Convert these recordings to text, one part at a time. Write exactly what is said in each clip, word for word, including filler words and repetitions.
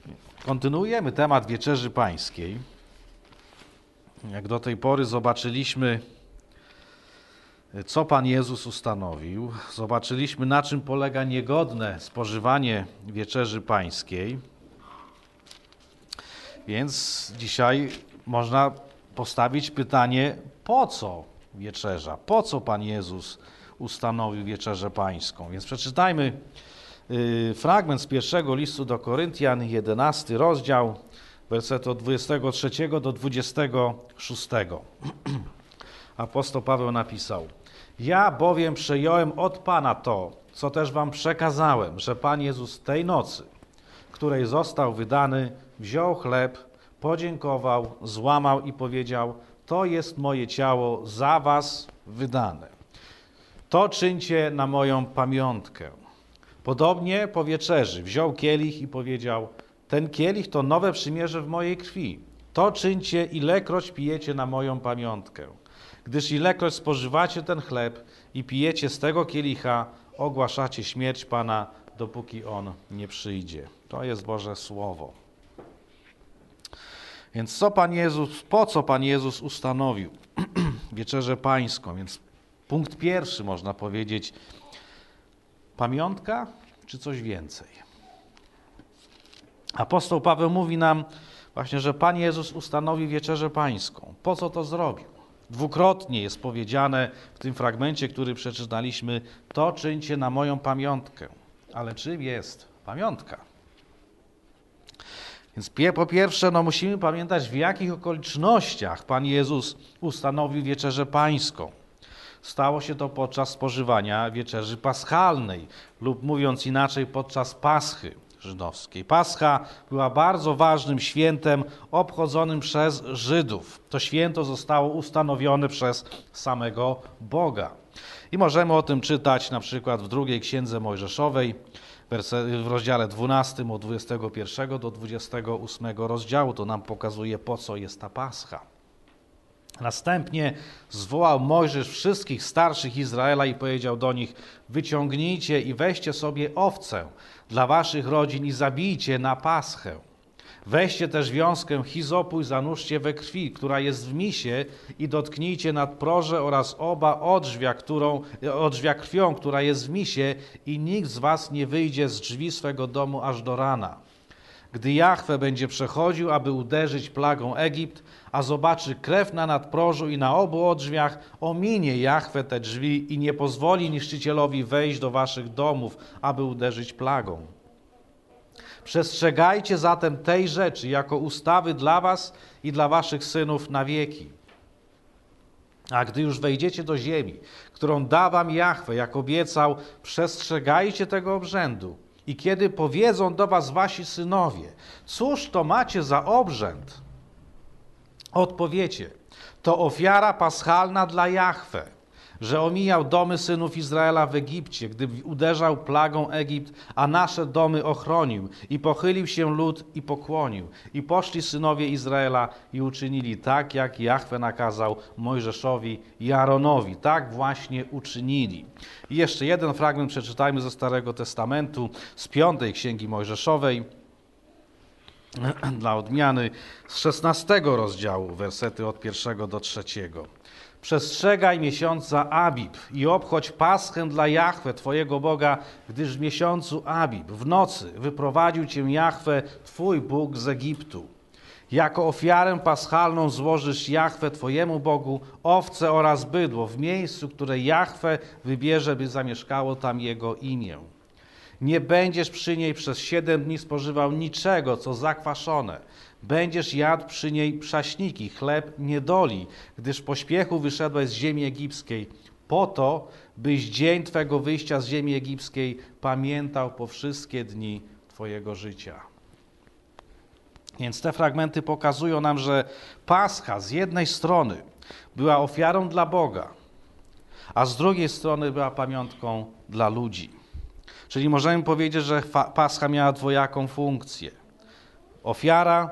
Kontynuujemy temat Wieczerzy Pańskiej. Jak do tej pory zobaczyliśmy, co Pan Jezus ustanowił. Zobaczyliśmy, na czym polega niegodne spożywanie Wieczerzy Pańskiej. Więc dzisiaj można postawić pytanie, po co wieczerza? Po co Pan Jezus ustanowił Wieczerzę Pańską? Więc przeczytajmy y, fragment z pierwszego listu do Koryntian, jedenasty rozdział, werset od dwudziestego trzeciego do dwudziestego szóstego. Apostoł Paweł napisał: Ja bowiem przejąłem od Pana to, co też wam przekazałem, że Pan Jezus tej nocy, której został wydany, wziął chleb, podziękował, złamał i powiedział: to jest moje ciało za was wydane. To czyńcie na moją pamiątkę. Podobnie po wieczerzy wziął kielich i powiedział: ten kielich to nowe przymierze w mojej krwi. To czyńcie, ilekroć pijecie na moją pamiątkę. Gdyż ilekroć spożywacie ten chleb i pijecie z tego kielicha, ogłaszacie śmierć Pana, dopóki On nie przyjdzie. To jest Boże Słowo. Więc co Pan Jezus, po co Pan Jezus ustanowił Wieczerzę Pańską? Więc punkt pierwszy, można powiedzieć, pamiątka czy coś więcej? Apostoł Paweł mówi nam właśnie, że Pan Jezus ustanowił Wieczerzę Pańską. Po co to zrobił? Dwukrotnie jest powiedziane w tym fragmencie, który przeczytaliśmy: to czyńcie na moją pamiątkę. Ale czym jest pamiątka? Więc po pierwsze, no musimy pamiętać, w jakich okolicznościach Pan Jezus ustanowił Wieczerzę Pańską. Stało się to podczas spożywania Wieczerzy Paschalnej, lub mówiąc inaczej, podczas Paschy żydowskiej. Pascha była bardzo ważnym świętem obchodzonym przez Żydów. To święto zostało ustanowione przez samego Boga. I możemy o tym czytać na przykład w drugiej Księdze Mojżeszowej, w rozdziale dwunastym od dwudziestego pierwszego do dwudziestego ósmego rozdziału. To nam pokazuje, po co jest ta Pascha. Następnie zwołał Mojżesz wszystkich starszych Izraela i powiedział do nich: wyciągnijcie i weźcie sobie owcę dla waszych rodzin i zabijcie na Paschę. Weźcie też wiązkę hizopu i zanurzcie we krwi, która jest w misie, i dotknijcie nadproże oraz oba odrzwia, którą, odrzwia krwią, która jest w misie, i nikt z was nie wyjdzie z drzwi swego domu aż do rana. Gdy Jahwe będzie przechodził, aby uderzyć plagą Egipt, a zobaczy krew na nadprożu i na obu odrzwiach, ominie Jahwe te drzwi i nie pozwoli niszczycielowi wejść do waszych domów, aby uderzyć plagą. Przestrzegajcie zatem tej rzeczy jako ustawy dla was i dla waszych synów na wieki. A gdy już wejdziecie do ziemi, którą da wam Jahwe, jak obiecał, przestrzegajcie tego obrzędu. I kiedy powiedzą do was wasi synowie: cóż to macie za obrzęd? Odpowiecie: to ofiara paschalna dla Jahwe, że omijał domy synów Izraela w Egipcie, gdy uderzał plagą Egipt, a nasze domy ochronił. I pochylił się lud i pokłonił. I poszli synowie Izraela i uczynili tak, jak Jahwe nakazał Mojżeszowi i Aaronowi. Tak właśnie uczynili. I jeszcze jeden fragment przeczytajmy ze Starego Testamentu, z piątej Księgi Mojżeszowej, dla odmiany, z szesnastego rozdziału, wersety od pierwszego do trzeciego. Przestrzegaj miesiąca Abib i obchodź Paschę dla Jahwe, twojego Boga, gdyż w miesiącu Abib, w nocy, wyprowadził cię Jahwe, twój Bóg, z Egiptu. Jako ofiarę paschalną złożysz Jahwe, twojemu Bogu, owce oraz bydło w miejscu, które Jahwe wybierze, by zamieszkało tam Jego imię. Nie będziesz przy niej przez siedem dni spożywał niczego, co zakwaszone. Będziesz jadł przy niej przaśniki, chleb niedoli, gdyż w pośpiechu wyszedłeś z ziemi egipskiej, po to, byś dzień twego wyjścia z ziemi egipskiej pamiętał po wszystkie dni twojego życia. Więc te fragmenty pokazują nam, że Pascha z jednej strony była ofiarą dla Boga, a z drugiej strony była pamiątką dla ludzi. Czyli możemy powiedzieć, że Pascha miała dwojaką funkcję. Ofiara,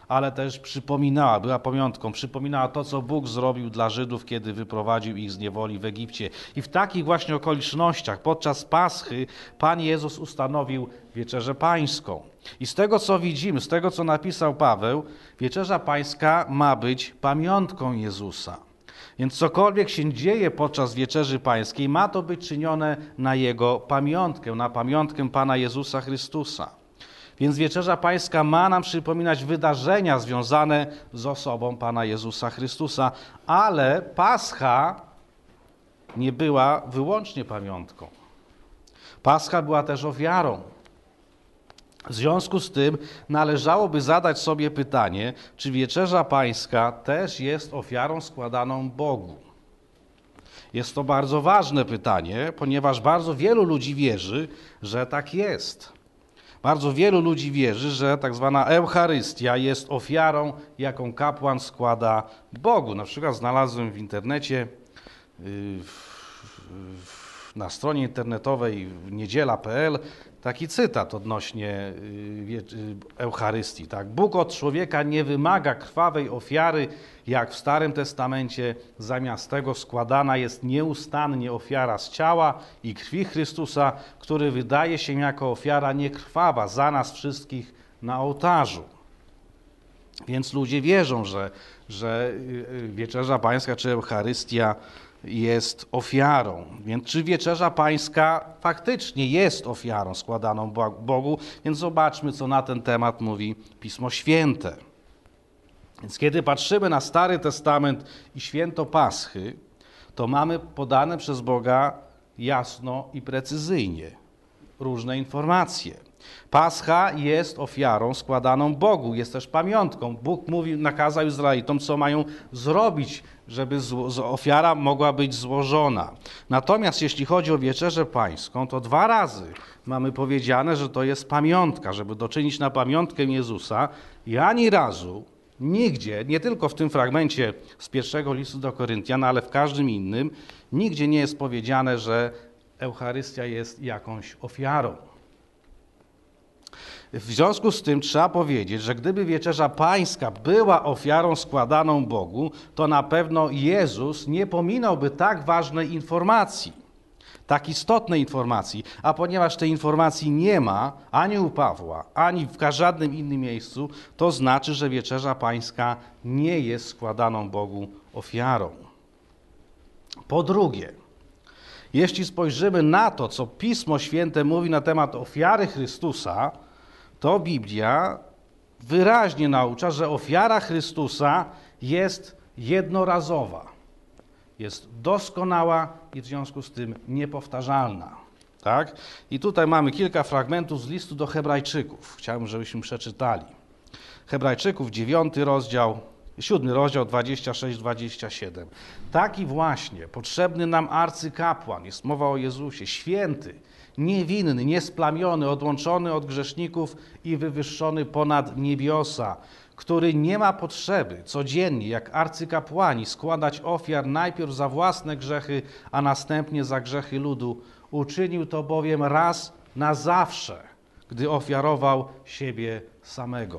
ale też przypominała, była pamiątką, przypominała to, co Bóg zrobił dla Żydów, kiedy wyprowadził ich z niewoli w Egipcie. I w takich właśnie okolicznościach podczas Paschy Pan Jezus ustanowił Wieczerzę Pańską. I z tego, co widzimy, z tego, co napisał Paweł, Wieczerza Pańska ma być pamiątką Jezusa. Więc cokolwiek się dzieje podczas Wieczerzy Pańskiej, ma to być czynione na Jego pamiątkę, na pamiątkę Pana Jezusa Chrystusa. Więc Wieczerza Pańska ma nam przypominać wydarzenia związane z osobą Pana Jezusa Chrystusa, ale Pascha nie była wyłącznie pamiątką. Pascha była też ofiarą. W związku z tym należałoby zadać sobie pytanie, czy Wieczerza Pańska też jest ofiarą składaną Bogu. Jest to bardzo ważne pytanie, ponieważ bardzo wielu ludzi wierzy, że tak jest. Bardzo wielu ludzi wierzy, że tak zwana Eucharystia jest ofiarą, jaką kapłan składa Bogu. Na przykład znalazłem w internecie, na stronie internetowej niedziela kropka pe el taki cytat odnośnie Eucharystii. Tak? Bóg od człowieka nie wymaga krwawej ofiary, jak w Starym Testamencie. Zamiast tego składana jest nieustannie ofiara z ciała i krwi Chrystusa, który wydaje się jako ofiara niekrwawa za nas wszystkich na ołtarzu. Więc ludzie wierzą, że, że Wieczerza Pańska czy Eucharystia jest ofiarą. Więc czy Wieczerza Pańska faktycznie jest ofiarą składaną Bogu? Więc zobaczmy, co na ten temat mówi Pismo Święte. Więc kiedy patrzymy na Stary Testament i święto Paschy, to mamy podane przez Boga jasno i precyzyjnie różne informacje. Pascha jest ofiarą składaną Bogu, jest też pamiątką. Bóg mówi, nakazał Izraelitom, co mają zrobić, żeby ofiara mogła być złożona. Natomiast jeśli chodzi o Wieczerzę Pańską, to dwa razy mamy powiedziane, że to jest pamiątka, żeby doczynić na pamiątkę Jezusa. I ani razu, nigdzie, nie tylko w tym fragmencie z pierwszego listu do Koryntian, ale w każdym innym, nigdzie nie jest powiedziane, że Eucharystia jest jakąś ofiarą. W związku z tym trzeba powiedzieć, że gdyby Wieczerza Pańska była ofiarą składaną Bogu, to na pewno Jezus nie pominąłby tak ważnej informacji, tak istotnej informacji, a ponieważ tej informacji nie ma ani u Pawła, ani w żadnym innym miejscu, to znaczy, że Wieczerza Pańska nie jest składaną Bogu ofiarą. Po drugie, jeśli spojrzymy na to, co Pismo Święte mówi na temat ofiary Chrystusa, to Biblia wyraźnie naucza, że ofiara Chrystusa jest jednorazowa, jest doskonała i w związku z tym niepowtarzalna. Tak? I tutaj mamy kilka fragmentów z listu do Hebrajczyków. Chciałbym, żebyśmy przeczytali. Hebrajczyków, dziewiąty rozdział, siódmy rozdział, dwadzieścia sześć dwadzieścia siedem. Taki właśnie potrzebny nam arcykapłan, jest mowa o Jezusie, święty, niewinny, niesplamiony, odłączony od grzeszników i wywyższony ponad niebiosa, który nie ma potrzeby codziennie, jak arcykapłani, składać ofiar najpierw za własne grzechy, a następnie za grzechy ludu. Uczynił to bowiem raz na zawsze, gdy ofiarował siebie samego.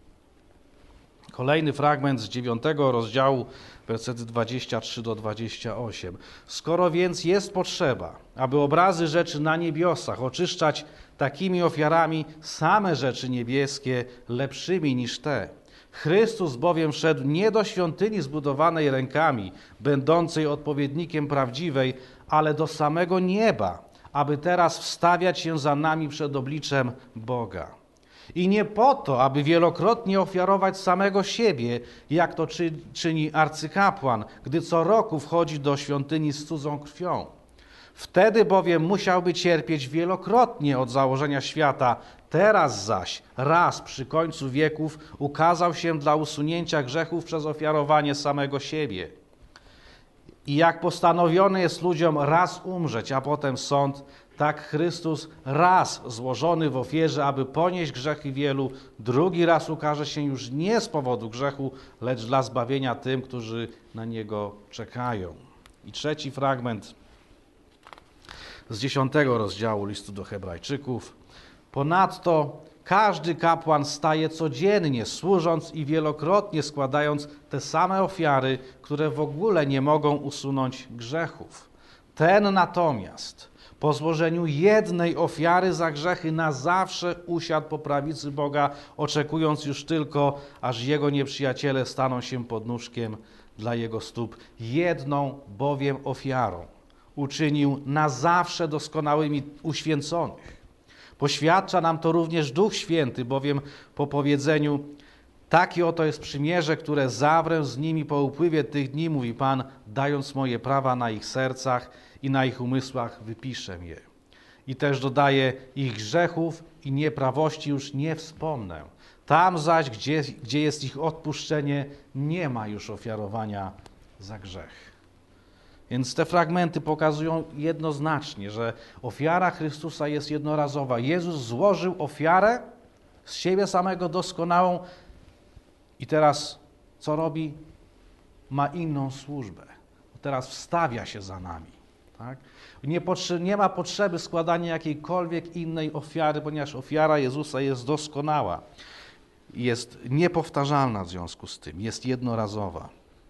Kolejny fragment z dziewiątego rozdziału, wersety dwadzieścia trzy do dwudziestego ósmego. Skoro więc jest potrzeba, aby obrazy rzeczy na niebiosach oczyszczać takimi ofiarami same rzeczy niebieskie lepszymi niż te, Chrystus bowiem wszedł nie do świątyni zbudowanej rękami, będącej odpowiednikiem prawdziwej, ale do samego nieba, aby teraz wstawiać się za nami przed obliczem Boga. I nie po to, aby wielokrotnie ofiarować samego siebie, jak to czy, czyni arcykapłan, gdy co roku wchodzi do świątyni z cudzą krwią. Wtedy bowiem musiałby cierpieć wielokrotnie od założenia świata. Teraz zaś, raz przy końcu wieków, ukazał się dla usunięcia grzechów przez ofiarowanie samego siebie. I jak postanowione jest ludziom raz umrzeć, a potem sąd, tak Chrystus raz złożony w ofierze, aby ponieść grzechy wielu, drugi raz ukaże się już nie z powodu grzechu, lecz dla zbawienia tym, którzy na Niego czekają. I trzeci fragment z dziesiątego rozdziału listu do Hebrajczyków. Ponadto Każdy kapłan staje codziennie, służąc i wielokrotnie składając te same ofiary, które w ogóle nie mogą usunąć grzechów. Ten natomiast po złożeniu jednej ofiary za grzechy na zawsze usiadł po prawicy Boga, oczekując już tylko, aż jego nieprzyjaciele staną się podnóżkiem dla jego stóp. Jedną bowiem ofiarą uczynił na zawsze doskonałymi uświęconych. Poświadcza nam to również Duch Święty, bowiem po powiedzeniu: takie oto jest przymierze, które zawrę z nimi po upływie tych dni, mówi Pan, dając moje prawa na ich sercach i na ich umysłach wypiszę je. I też dodaje: ich grzechów i nieprawości już nie wspomnę. Tam zaś, gdzie, gdzie jest ich odpuszczenie, nie ma już ofiarowania za grzech. Więc te fragmenty pokazują jednoznacznie, że ofiara Chrystusa jest jednorazowa. Jezus złożył ofiarę z siebie samego doskonałą i teraz co robi? Ma inną służbę. Teraz wstawia się za nami. Tak? Nie, potrze- nie ma potrzeby składania jakiejkolwiek innej ofiary, ponieważ ofiara Jezusa jest doskonała. Jest niepowtarzalna w związku z tym. Jest jednorazowa.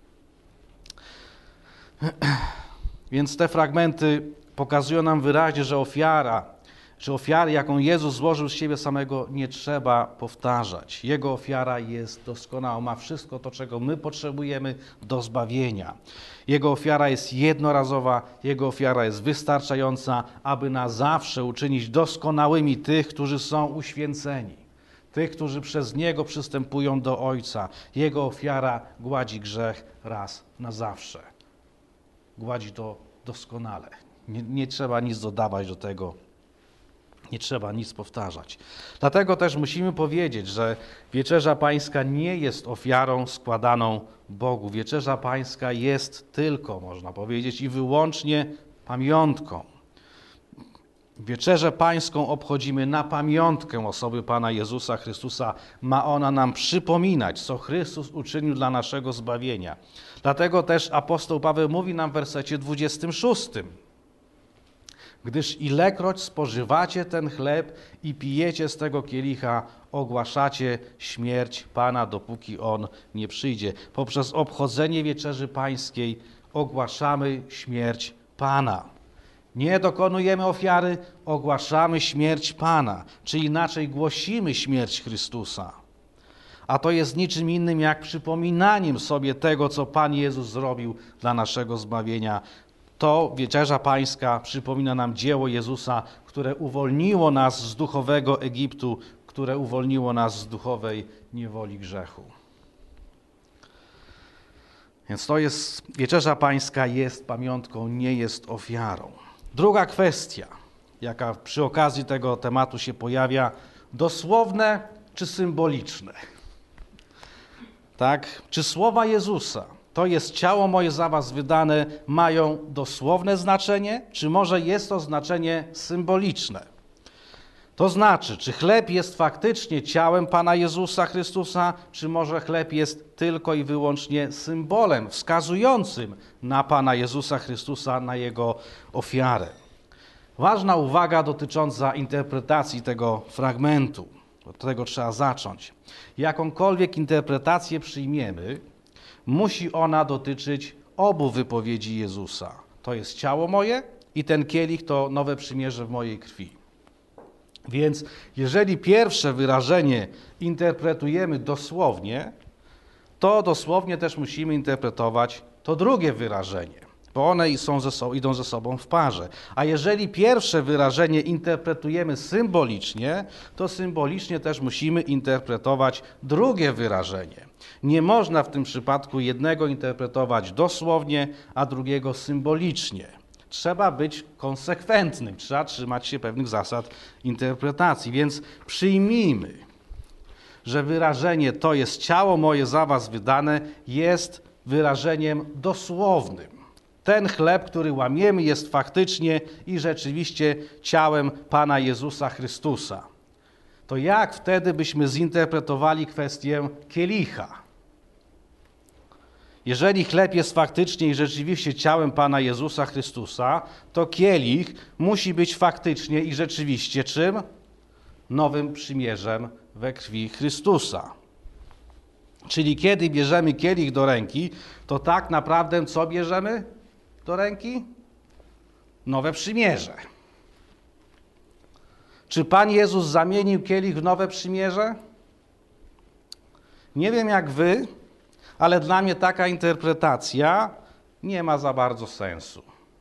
Więc te fragmenty pokazują nam wyraźnie, że ofiara, że ofiary, jaką Jezus złożył z siebie samego, nie trzeba powtarzać. Jego ofiara jest doskonała, ma wszystko to, czego my potrzebujemy do zbawienia. Jego ofiara jest jednorazowa, Jego ofiara jest wystarczająca, aby na zawsze uczynić doskonałymi tych, którzy są uświęceni. Tych, którzy przez Niego przystępują do Ojca. Jego ofiara gładzi grzech raz na zawsze. Gładzi to doskonale. Nie, nie trzeba nic dodawać do tego. Nie trzeba nic powtarzać. Dlatego też musimy powiedzieć, że Wieczerza Pańska nie jest ofiarą składaną Bogu. Wieczerza Pańska jest tylko, można powiedzieć, i wyłącznie pamiątką. Wieczerzę Pańską obchodzimy na pamiątkę osoby Pana Jezusa Chrystusa. Ma ona nam przypominać, co Chrystus uczynił dla naszego zbawienia. Dlatego też apostoł Paweł mówi nam w wersecie dwudziestym szóstym. Gdyż ilekroć spożywacie ten chleb i pijecie z tego kielicha, ogłaszacie śmierć Pana, dopóki On nie przyjdzie. Poprzez obchodzenie Wieczerzy Pańskiej ogłaszamy śmierć Pana. Nie dokonujemy ofiary, ogłaszamy śmierć Pana, czy inaczej głosimy śmierć Chrystusa. A to jest niczym innym jak przypominaniem sobie tego, co Pan Jezus zrobił dla naszego zbawienia. To Wieczerza Pańska przypomina nam dzieło Jezusa, które uwolniło nas z duchowego Egiptu, które uwolniło nas z duchowej niewoli grzechu. Więc to jest, Wieczerza Pańska jest pamiątką, nie jest ofiarą. Druga kwestia, jaka przy okazji tego tematu się pojawia, dosłowne czy symboliczne? Tak? Czy słowa Jezusa, to jest ciało moje za was wydane, mają dosłowne znaczenie, czy może jest to znaczenie symboliczne? To znaczy, czy chleb jest faktycznie ciałem Pana Jezusa Chrystusa, czy może chleb jest tylko i wyłącznie symbolem wskazującym na Pana Jezusa Chrystusa, na Jego ofiarę. Ważna uwaga dotycząca interpretacji tego fragmentu. Od tego trzeba zacząć. Jakąkolwiek interpretację przyjmiemy, musi ona dotyczyć obu wypowiedzi Jezusa. To jest ciało moje i ten kielich to nowe przymierze w mojej krwi. Więc jeżeli pierwsze wyrażenie interpretujemy dosłownie, to dosłownie też musimy interpretować to drugie wyrażenie, bo one są ze sobą, idą ze sobą w parze. A jeżeli pierwsze wyrażenie interpretujemy symbolicznie, to symbolicznie też musimy interpretować drugie wyrażenie. Nie można w tym przypadku jednego interpretować dosłownie, a drugiego symbolicznie. Trzeba być konsekwentnym, trzeba trzymać się pewnych zasad interpretacji, więc przyjmijmy, że wyrażenie to jest ciało moje za was wydane jest wyrażeniem dosłownym. Ten chleb, który łamiemy, jest faktycznie i rzeczywiście ciałem Pana Jezusa Chrystusa. To jak wtedy byśmy zinterpretowali kwestię kielicha? Jeżeli chleb jest faktycznie i rzeczywiście ciałem Pana Jezusa Chrystusa, to kielich musi być faktycznie i rzeczywiście czym? nowym przymierzem we krwi Chrystusa. Czyli kiedy bierzemy kielich do ręki, to tak naprawdę co bierzemy do ręki? Nowe przymierze. Czy Pan Jezus zamienił kielich w nowe przymierze? Nie wiem jak wy, ale dla mnie taka interpretacja nie ma za bardzo sensu.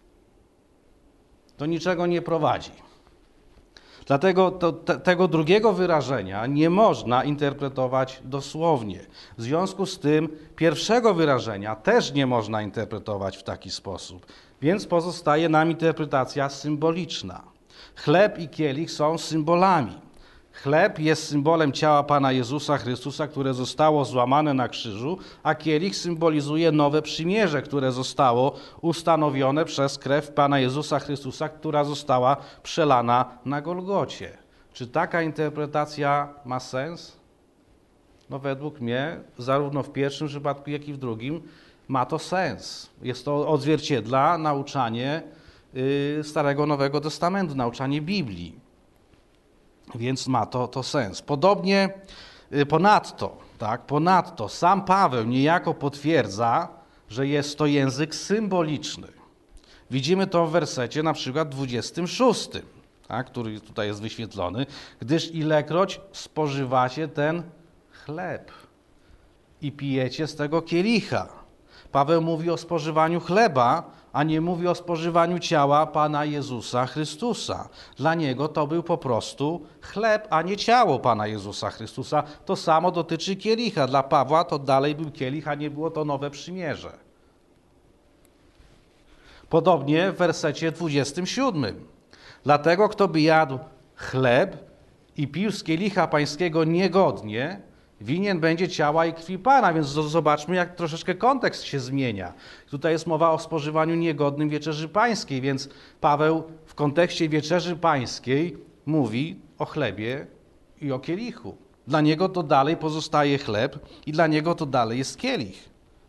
Do niczego nie prowadzi. Dlatego to, te, tego drugiego wyrażenia nie można interpretować dosłownie. W związku z tym pierwszego wyrażenia też nie można interpretować w taki sposób. Więc pozostaje nam interpretacja symboliczna. Chleb i kielich są symbolami. Chleb jest symbolem ciała Pana Jezusa Chrystusa, które zostało złamane na krzyżu, a kielich symbolizuje nowe przymierze, które zostało ustanowione przez krew Pana Jezusa Chrystusa, która została przelana na Golgocie. Czy taka interpretacja ma sens? No według mnie, zarówno w pierwszym przypadku, jak i w drugim, ma to sens. Jest to odzwierciedla nauczanie yy, Starego Nowego Testamentu, nauczanie Biblii. Więc ma to, to sens. Podobnie ponadto, tak, ponadto sam Paweł niejako potwierdza, że jest to język symboliczny. Widzimy to w wersecie na przykład dwudziestym szóstym, tak, który tutaj jest wyświetlony. Gdyż ilekroć spożywacie ten chleb i pijecie z tego kielicha. Paweł mówi o spożywaniu chleba, a nie mówi o spożywaniu ciała Pana Jezusa Chrystusa. Dla niego to był po prostu chleb, a nie ciało Pana Jezusa Chrystusa. To samo dotyczy kielicha. Dla Pawła to dalej był kielich, a nie było to nowe przymierze. Podobnie w wersecie dwudziestym siódmym. Dlatego, kto by jadł chleb i pił z kielicha pańskiego niegodnie, winien będzie ciała i krwi Pana, więc zobaczmy, jak troszeczkę kontekst się zmienia. Tutaj jest mowa o spożywaniu niegodnym wieczerzy pańskiej, więc Paweł w kontekście wieczerzy pańskiej mówi o chlebie i o kielichu. Dla niego to dalej pozostaje chleb i dla niego to dalej jest kielich.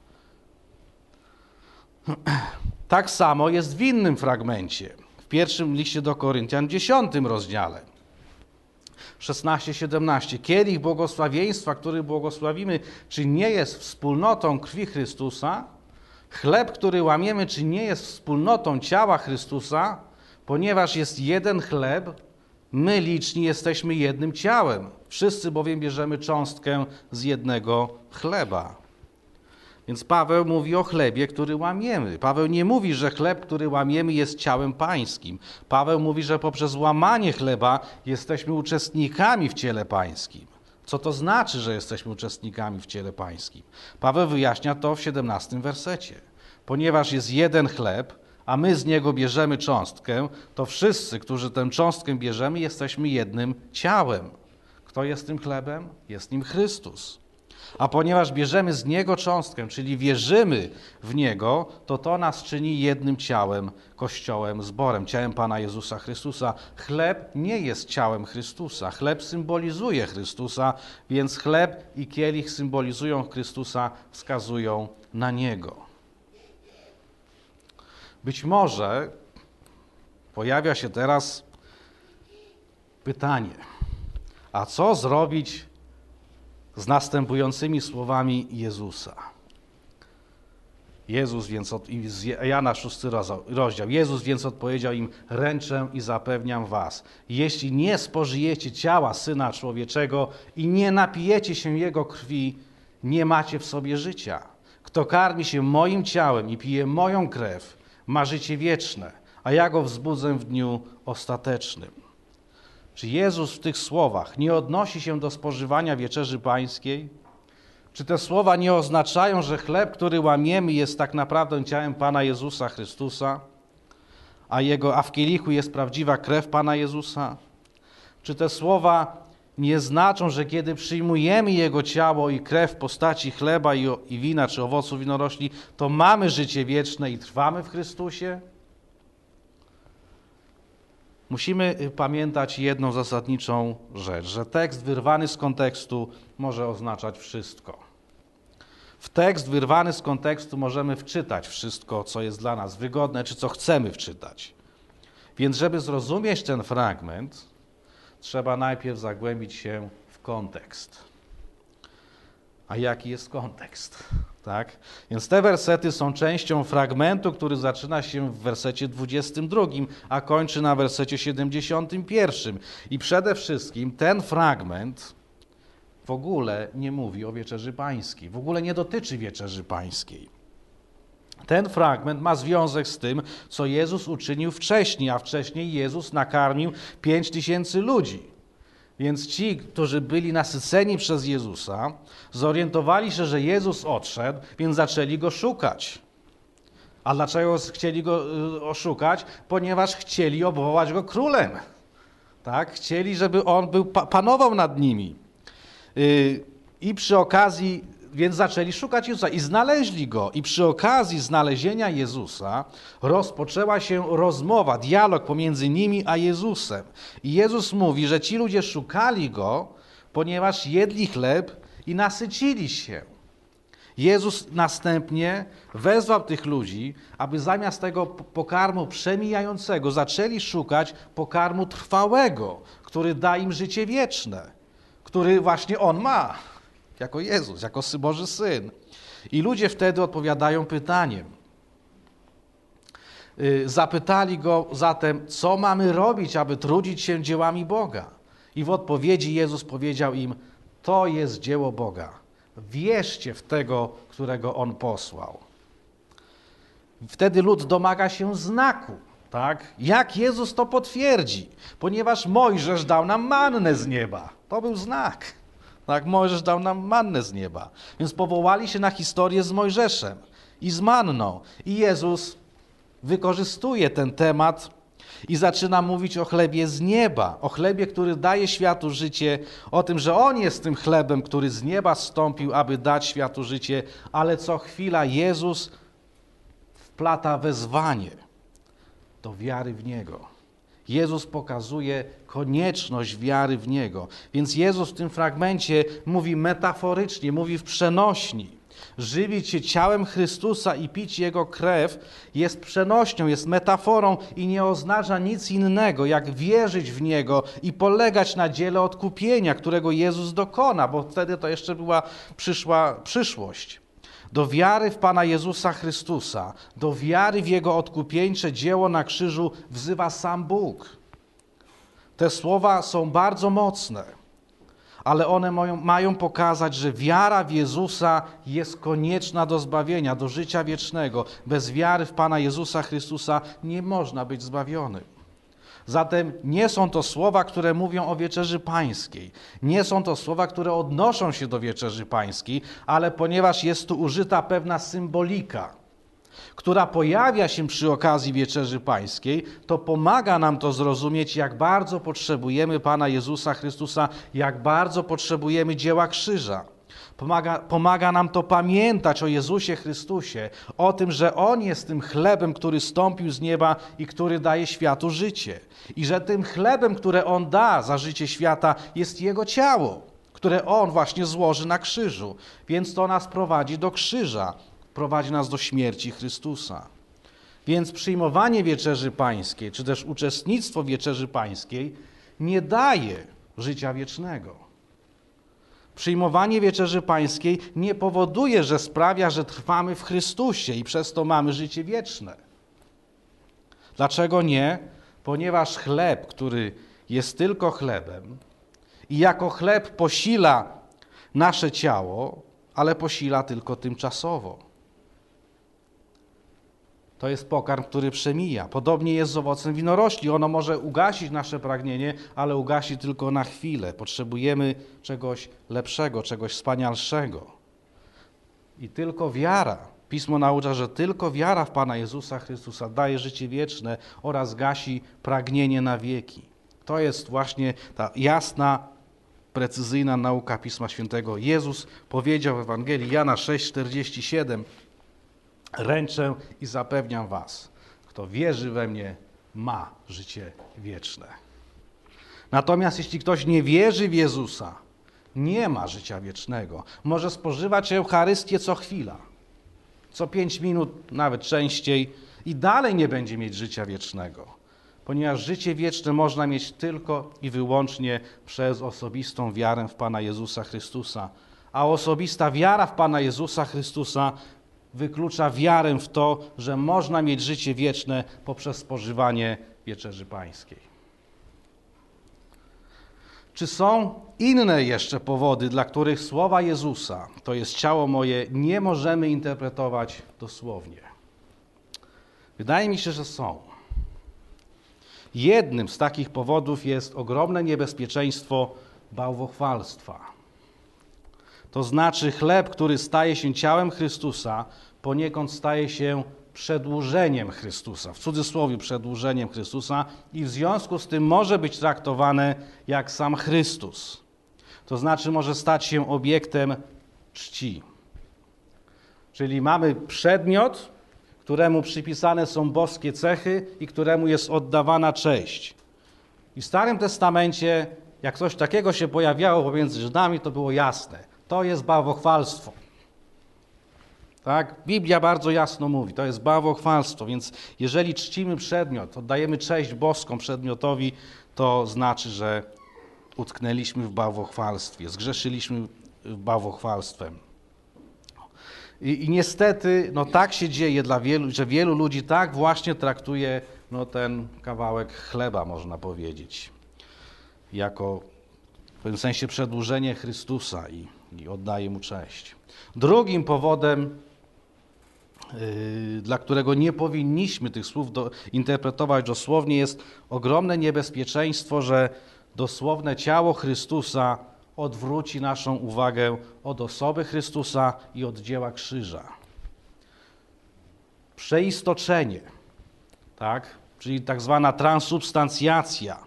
Tak samo jest w innym fragmencie, w pierwszym liście do Koryntian, w dziesiątym rozdziale. szesnaście siedemnaście. Kielich błogosławieństwa, który błogosławimy, czy nie jest wspólnotą krwi Chrystusa? Chleb, który łamiemy, czy nie jest wspólnotą ciała Chrystusa? Ponieważ jest jeden chleb, my liczni jesteśmy jednym ciałem. Wszyscy bowiem bierzemy cząstkę z jednego chleba. Więc Paweł mówi o chlebie, który łamiemy. Paweł nie mówi, że chleb, który łamiemy, jest ciałem pańskim. Paweł mówi, że poprzez łamanie chleba jesteśmy uczestnikami w ciele pańskim. Co to znaczy, że jesteśmy uczestnikami w ciele pańskim? Paweł wyjaśnia to w siedemnastym wersecie. Ponieważ jest jeden chleb, a my z niego bierzemy cząstkę, to wszyscy, którzy tę cząstkę bierzemy, jesteśmy jednym ciałem. Kto jest tym chlebem? Jest nim Chrystus. A ponieważ bierzemy z Niego cząstkę, czyli wierzymy w Niego, to to nas czyni jednym ciałem, Kościołem, zborem, ciałem Pana Jezusa Chrystusa. Chleb nie jest ciałem Chrystusa. Chleb symbolizuje Chrystusa, więc chleb i kielich symbolizują Chrystusa, wskazują na Niego. Być może pojawia się teraz pytanie, a co zrobić z następującymi słowami Jezusa? Jezus więc, od, Jana szósty rozdział, Jezus więc odpowiedział im, ręczę i zapewniam was, jeśli nie spożyjecie ciała Syna Człowieczego i nie napijecie się Jego krwi, nie macie w sobie życia. Kto karmi się moim ciałem i pije moją krew, ma życie wieczne, a ja go wzbudzę w dniu ostatecznym. Czy Jezus w tych słowach nie odnosi się do spożywania wieczerzy pańskiej? Czy te słowa nie oznaczają, że chleb, który łamiemy, jest tak naprawdę ciałem Pana Jezusa Chrystusa, a, jego, a w kielichu jest prawdziwa krew Pana Jezusa? Czy te słowa nie znaczą, że kiedy przyjmujemy Jego ciało i krew w postaci chleba i, i wina, czy owoców winorośli, to mamy życie wieczne i trwamy w Chrystusie? Musimy pamiętać jedną zasadniczą rzecz, że tekst wyrwany z kontekstu może oznaczać wszystko. W tekst wyrwany z kontekstu możemy wczytać wszystko, co jest dla nas wygodne, czy co chcemy wczytać. Więc żeby zrozumieć ten fragment, trzeba najpierw zagłębić się w kontekst. A jaki jest kontekst? Tak? Więc te wersety są częścią fragmentu, który zaczyna się w wersecie dwudziestym drugim, a kończy na wersecie siedemdziesiątym pierwszym. I przede wszystkim ten fragment w ogóle nie mówi o Wieczerzy Pańskiej, w ogóle nie dotyczy Wieczerzy Pańskiej. Ten fragment ma związek z tym, co Jezus uczynił wcześniej, a wcześniej Jezus nakarmił pięć tysięcy ludzi. Więc ci, którzy byli nasyceni przez Jezusa, zorientowali się, że Jezus odszedł, więc zaczęli Go szukać. A dlaczego chcieli Go oszukać? Ponieważ chcieli obwołać Go królem. Tak? Chcieli, żeby On był, panował nad nimi. I przy okazji, więc zaczęli szukać Jezusa i znaleźli Go. I przy okazji znalezienia Jezusa rozpoczęła się rozmowa, dialog pomiędzy nimi a Jezusem. I Jezus mówi, że ci ludzie szukali Go, ponieważ jedli chleb i nasycili się. Jezus następnie wezwał tych ludzi, aby zamiast tego pokarmu przemijającego zaczęli szukać pokarmu trwałego, który da im życie wieczne, który właśnie On ma. Jako Jezus, jako Boży Syn. I ludzie wtedy odpowiadają pytaniem. Zapytali Go zatem, co mamy robić, aby trudzić się dziełami Boga? I w odpowiedzi Jezus powiedział im, to jest dzieło Boga. Wierzcie w tego, którego On posłał. Wtedy lud domaga się znaku. Tak? Jak Jezus to potwierdzi? Ponieważ Mojżesz dał nam mannę z nieba. To był znak. Tak, Mojżesz dał nam mannę z nieba. Więc powołali się na historię z Mojżeszem i z manną. I Jezus wykorzystuje ten temat i zaczyna mówić o chlebie z nieba. O chlebie, który daje światu życie. O tym, że On jest tym chlebem, który z nieba zstąpił, aby dać światu życie. Ale co chwila Jezus wplata wezwanie do wiary w Niego. Jezus pokazuje konieczność wiary w Niego. Więc Jezus w tym fragmencie mówi metaforycznie, mówi w przenośni. Żywić się ciałem Chrystusa i pić Jego krew jest przenośnią, jest metaforą i nie oznacza nic innego, jak wierzyć w Niego i polegać na dziele odkupienia, którego Jezus dokona, bo wtedy to jeszcze była przyszła przyszłość. Do wiary w Pana Jezusa Chrystusa, do wiary w Jego odkupieńcze dzieło na krzyżu wzywa sam Bóg. Te słowa są bardzo mocne, ale one mają, mają pokazać, że wiara w Jezusa jest konieczna do zbawienia, do życia wiecznego. Bez wiary w Pana Jezusa Chrystusa nie można być zbawionym. Zatem nie są to słowa, które mówią o Wieczerzy Pańskiej. Nie są to słowa, które odnoszą się do Wieczerzy Pańskiej, ale ponieważ jest tu użyta pewna symbolika, która pojawia się przy okazji Wieczerzy Pańskiej, to pomaga nam to zrozumieć, jak bardzo potrzebujemy Pana Jezusa Chrystusa, jak bardzo potrzebujemy dzieła krzyża. Pomaga, pomaga nam to pamiętać o Jezusie Chrystusie, o tym, że On jest tym chlebem, który stąpił z nieba i który daje światu życie. I że tym chlebem, które On da za życie świata, jest Jego ciało, które On właśnie złoży na krzyżu. Więc to nas prowadzi do krzyża, prowadzi nas do śmierci Chrystusa. Więc przyjmowanie Wieczerzy Pańskiej, czy też uczestnictwo w Wieczerzy Pańskiej nie daje życia wiecznego. Przyjmowanie Wieczerzy Pańskiej nie powoduje, że sprawia, że trwamy w Chrystusie i przez to mamy życie wieczne. Dlaczego nie? Ponieważ chleb, który jest tylko chlebem i jako chleb posila nasze ciało, ale posila tylko tymczasowo. To jest pokarm, który przemija. Podobnie jest z owocem winorośli. Ono może ugasić nasze pragnienie, ale ugasi tylko na chwilę. Potrzebujemy czegoś lepszego, czegoś wspanialszego. I tylko wiara, Pismo naucza, że tylko wiara w Pana Jezusa Chrystusa daje życie wieczne oraz gasi pragnienie na wieki. To jest właśnie ta jasna, precyzyjna nauka Pisma Świętego. Jezus powiedział w Ewangelii Jana sześć czterdzieści siedem: ręczę i zapewniam was, kto wierzy we mnie, ma życie wieczne. Natomiast jeśli ktoś nie wierzy w Jezusa, nie ma życia wiecznego. Może spożywać Eucharystię co chwila, co pięć minut, nawet częściej i dalej nie będzie mieć życia wiecznego. ponieważ życie wieczne można mieć tylko i wyłącznie przez osobistą wiarę w Pana Jezusa Chrystusa. A osobista wiara w Pana Jezusa Chrystusa wyklucza wiarę w to, że można mieć życie wieczne poprzez spożywanie wieczerzy pańskiej. Czy są inne jeszcze powody, dla których słowa Jezusa, to jest ciało moje, nie możemy interpretować dosłownie? Wydaje mi się, że są. Jednym z takich powodów jest ogromne niebezpieczeństwo bałwochwalstwa. To znaczy chleb, który staje się ciałem Chrystusa, poniekąd staje się przedłużeniem Chrystusa, w cudzysłowie przedłużeniem Chrystusa i w związku z tym może być traktowane jak sam Chrystus. To znaczy może stać się obiektem czci. Czyli mamy przedmiot, któremu przypisane są boskie cechy i któremu jest oddawana cześć. I w Starym Testamencie, jak coś takiego się pojawiało pomiędzy Żydami, to było jasne. To jest bałwochwalstwo. Tak? Biblia bardzo jasno mówi, to jest bałwochwalstwo, więc jeżeli czcimy przedmiot, oddajemy cześć boską przedmiotowi, to znaczy, że utknęliśmy w bałwochwalstwie, zgrzeszyliśmy bałwochwalstwem. I, i niestety no tak się dzieje, dla wielu, że wielu ludzi tak właśnie traktuje no, ten kawałek chleba, można powiedzieć, jako w pewnym sensie przedłużenie Chrystusa i, i oddaje Mu cześć. Drugim powodem, yy, dla którego nie powinniśmy tych słów do, interpretować dosłownie, jest ogromne niebezpieczeństwo, że dosłowne ciało Chrystusa odwróci naszą uwagę od osoby Chrystusa i od dzieła krzyża. Przeistoczenie, tak? Czyli tak zwana transubstancjacja,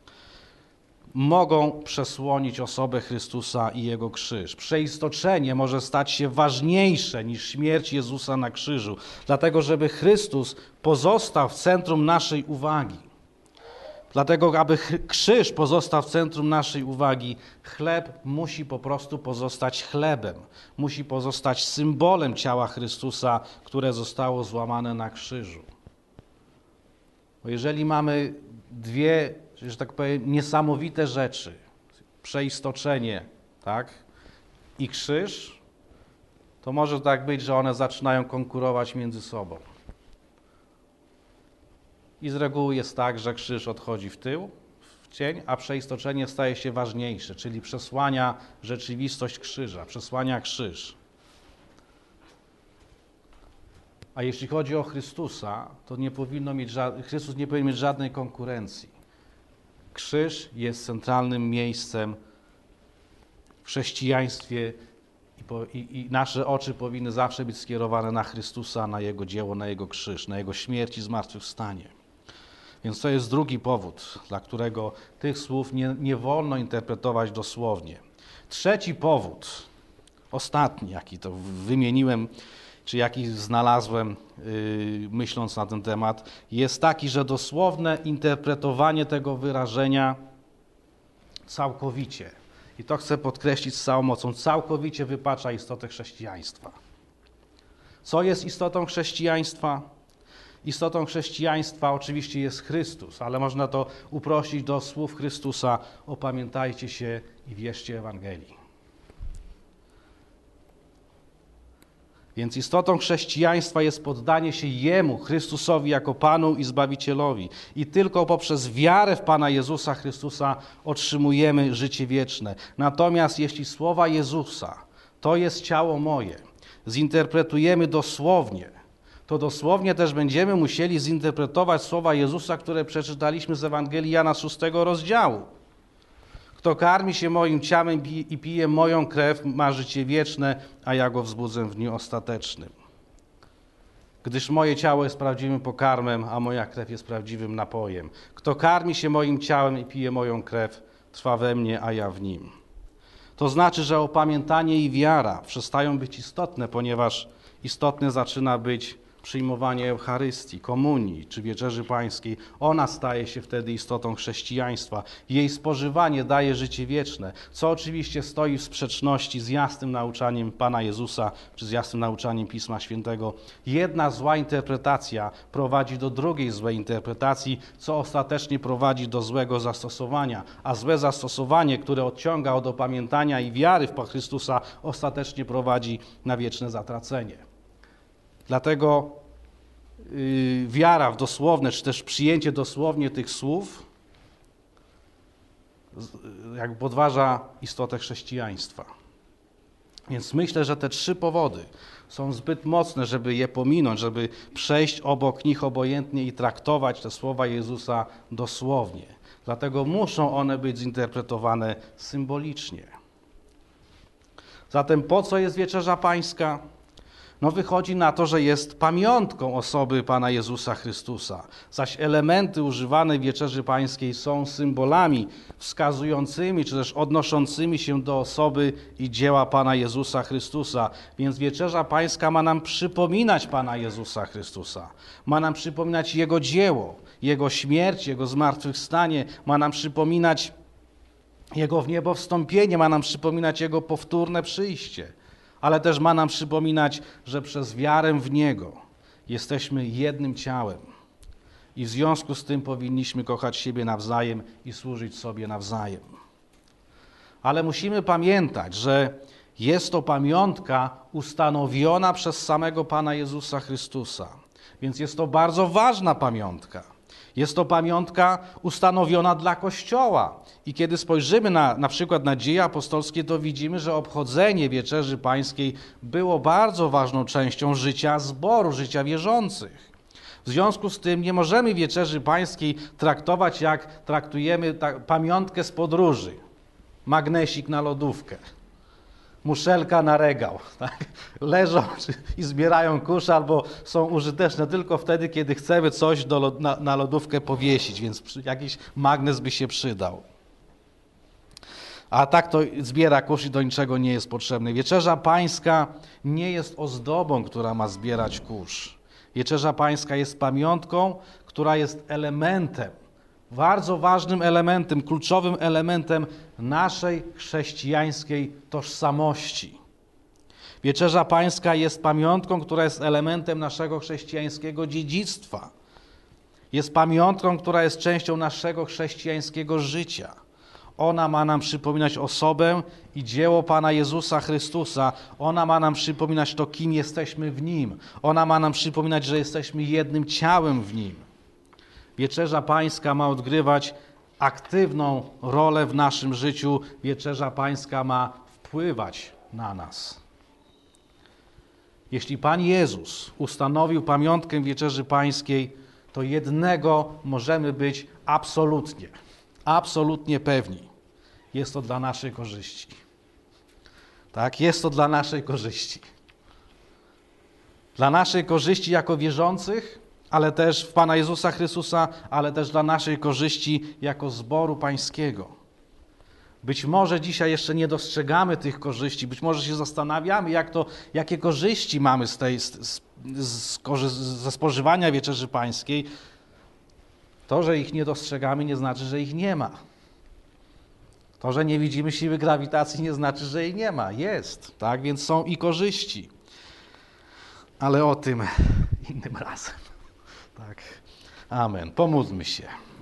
mogą przesłonić osobę Chrystusa i Jego krzyż. Przeistoczenie może stać się ważniejsze niż śmierć Jezusa na krzyżu, dlatego żeby Chrystus pozostał w centrum naszej uwagi. Dlatego, aby krzyż pozostał w centrum naszej uwagi, chleb musi po prostu pozostać chlebem. Musi pozostać symbolem ciała Chrystusa, które zostało złamane na krzyżu. Bo jeżeli mamy dwie, że tak powiem, niesamowite rzeczy, przeistoczenie, tak, i krzyż, to może tak być, że one zaczynają konkurować między sobą. I z reguły jest tak, że krzyż odchodzi w tył, w cień, a przeistoczenie staje się ważniejsze, czyli przesłania rzeczywistość krzyża, przesłania krzyż. A jeśli chodzi o Chrystusa, to nie powinno mieć, Chrystus nie powinien mieć żadnej konkurencji. Krzyż jest centralnym miejscem w chrześcijaństwie i, po, i, i nasze oczy powinny zawsze być skierowane na Chrystusa, na Jego dzieło, na Jego krzyż, na Jego śmierć i zmartwychwstanie. Więc to jest drugi powód, dla którego tych słów nie, nie wolno interpretować dosłownie. Trzeci powód, ostatni, jaki to wymieniłem, czy jaki znalazłem, yy, myśląc na ten temat, jest taki, że dosłowne interpretowanie tego wyrażenia całkowicie, i to chcę podkreślić z całą mocą, całkowicie wypacza istotę chrześcijaństwa. Co jest istotą chrześcijaństwa? Istotą chrześcijaństwa oczywiście jest Chrystus, ale można to uprościć do słów Chrystusa: opamiętajcie się i wierzcie Ewangelii. Więc istotą chrześcijaństwa jest poddanie się Jemu, Chrystusowi, jako Panu i Zbawicielowi. I tylko poprzez wiarę w Pana Jezusa Chrystusa otrzymujemy życie wieczne. Natomiast jeśli słowa Jezusa, to jest ciało moje, zinterpretujemy dosłownie, to dosłownie też będziemy musieli zinterpretować słowa Jezusa, które przeczytaliśmy z Ewangelii Jana szóstego rozdziału. Kto karmi się moim ciałem i pije moją krew, ma życie wieczne, a ja go wzbudzę w dniu ostatecznym. Gdyż moje ciało jest prawdziwym pokarmem, a moja krew jest prawdziwym napojem. Kto karmi się moim ciałem i pije moją krew, trwa we mnie, a ja w nim. To znaczy, że opamiętanie i wiara przestają być istotne, ponieważ istotne zaczyna być przyjmowanie Eucharystii, komunii czy wieczerzy pańskiej, ona staje się wtedy istotą chrześcijaństwa. Jej spożywanie daje życie wieczne, co oczywiście stoi w sprzeczności z jasnym nauczaniem Pana Jezusa czy z jasnym nauczaniem Pisma Świętego. Jedna zła interpretacja prowadzi do drugiej złej interpretacji, co ostatecznie prowadzi do złego zastosowania, a złe zastosowanie, które odciąga od opamiętania i wiary w Chrystusa, ostatecznie prowadzi na wieczne zatracenie. Dlatego yy, wiara w dosłowne, czy też przyjęcie dosłownie tych słów jak podważa istotę chrześcijaństwa. Więc myślę, że te trzy powody są zbyt mocne, żeby je pominąć, żeby przejść obok nich obojętnie i traktować te słowa Jezusa dosłownie. Dlatego muszą one być zinterpretowane symbolicznie. Zatem po co jest wieczerza pańska? No wychodzi na to, że jest pamiątką osoby Pana Jezusa Chrystusa, zaś elementy używane w wieczerzy pańskiej są symbolami wskazującymi, czy też odnoszącymi się do osoby i dzieła Pana Jezusa Chrystusa. Więc wieczerza pańska ma nam przypominać Pana Jezusa Chrystusa, ma nam przypominać Jego dzieło, Jego śmierć, Jego zmartwychwstanie, ma nam przypominać Jego w niebo wstąpienie, ma nam przypominać Jego powtórne przyjście. Ale też ma nam przypominać, że przez wiarę w Niego jesteśmy jednym ciałem i w związku z tym powinniśmy kochać siebie nawzajem i służyć sobie nawzajem. Ale musimy pamiętać, że jest to pamiątka ustanowiona przez samego Pana Jezusa Chrystusa, więc jest to bardzo ważna pamiątka. Jest to pamiątka ustanowiona dla Kościoła. I kiedy spojrzymy na, na przykład na dzieje apostolskie, to widzimy, że obchodzenie wieczerzy pańskiej było bardzo ważną częścią życia zboru, życia wierzących. W związku z tym nie możemy wieczerzy pańskiej traktować jak traktujemy ta, pamiątkę z podróży. Magnesik na lodówkę, muszelka na regał. Tak? Leżą i zbierają kurz albo są użyteczne tylko wtedy, kiedy chcemy coś do, na, na lodówkę powiesić, więc jakiś magnes by się przydał. A tak to zbiera kurz i do niczego nie jest potrzebny. Wieczerza pańska nie jest ozdobą, która ma zbierać kurz. Wieczerza pańska jest pamiątką, która jest elementem, bardzo ważnym elementem, kluczowym elementem naszej chrześcijańskiej tożsamości. Wieczerza pańska jest pamiątką, która jest elementem naszego chrześcijańskiego dziedzictwa. Jest pamiątką, która jest częścią naszego chrześcijańskiego życia. Ona ma nam przypominać osobę i dzieło Pana Jezusa Chrystusa. Ona ma nam przypominać to, kim jesteśmy w Nim. Ona ma nam przypominać, że jesteśmy jednym ciałem w Nim. Wieczerza pańska ma odgrywać aktywną rolę w naszym życiu. Wieczerza pańska ma wpływać na nas. Jeśli Pan Jezus ustanowił pamiątkę wieczerzy pańskiej, to jednego możemy być absolutnie, absolutnie pewni. Jest to dla naszej korzyści. Tak, jest to dla naszej korzyści. Dla naszej korzyści jako wierzących, ale też w Pana Jezusa Chrystusa, ale też dla naszej korzyści jako zboru pańskiego. Być może dzisiaj jeszcze nie dostrzegamy tych korzyści, być może się zastanawiamy, jak to, jakie korzyści mamy z tej, z, z, z, ze spożywania wieczerzy pańskiej. To, że ich nie dostrzegamy, nie znaczy, że ich nie ma. To, że nie widzimy siły grawitacji, nie znaczy, że jej nie ma. Jest, tak? Więc są i korzyści. Ale o tym innym razem. Tak. Amen. Pomódlmy się.